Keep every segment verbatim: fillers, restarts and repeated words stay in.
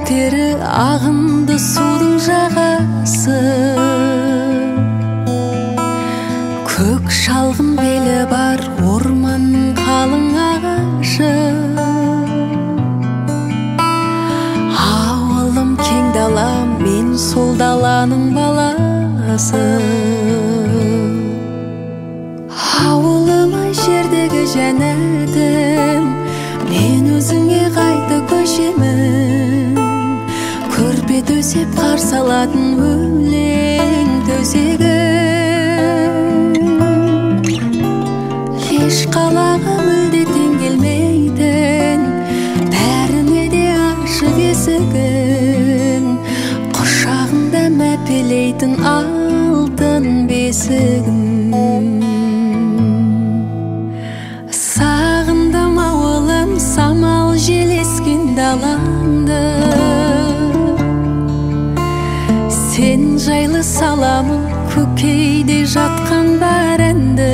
тері ағынды судың жағасы, көк шалғын белі бар орманның қалың ағашы. Ауылым кең дала, мен сол даланың баласы. Ауылым ай жердегі жәннатым, мен өзіңе қайта көшемін. Көрпе төсеп қарсы алатын өлең төсегім. Еш қалаға мүлде тең келмейтін, бәріне де ашық есігін, құшағында мәпелейтін алтын бесігім. Сағындым ауылым, самал жел ескен далаңды, сен жайлы саламын көкейде жатқан бар әнді.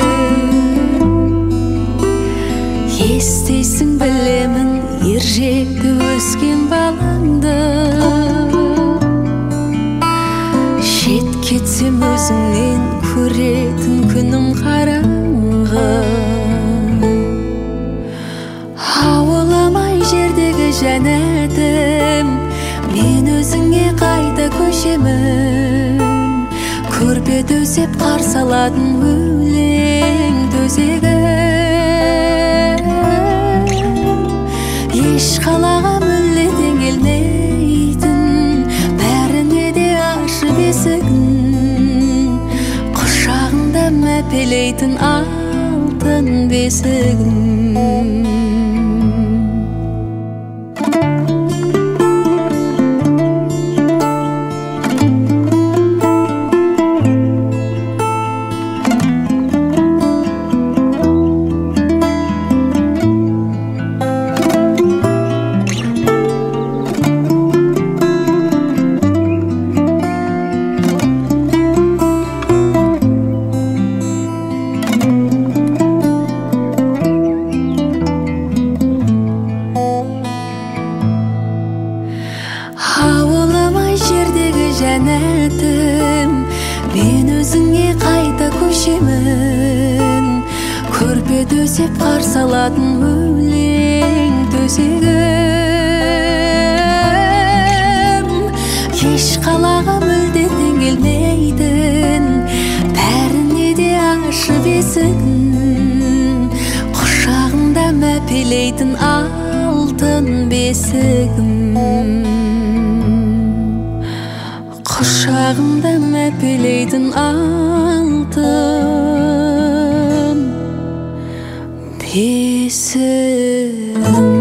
Естейсің білемін ер жетті өскен балаңды, шет кетсем өзіңнен көретін күнім қараңғы. Ауылым ай жердегі жәннатым, мен өзіңе қайта көшемін. Көрпе төсеп қарсы алатын өлең төсегім. Еш қалаға мүлде тең келмейтін, бәріне де ашық есігін, құшағында мәпелейтін алтын бесігім. Жәннатым, мен өзіңе қайта көшемін. Көрпе төсеп қарсы алатын өлең төсегім. Еш қалаға мүлде тең келмейтін, бәріне де ашық есігін, құшағында мәпелейтін алтын бесігім. Құшағымда мәпелейтін алтын бесігім.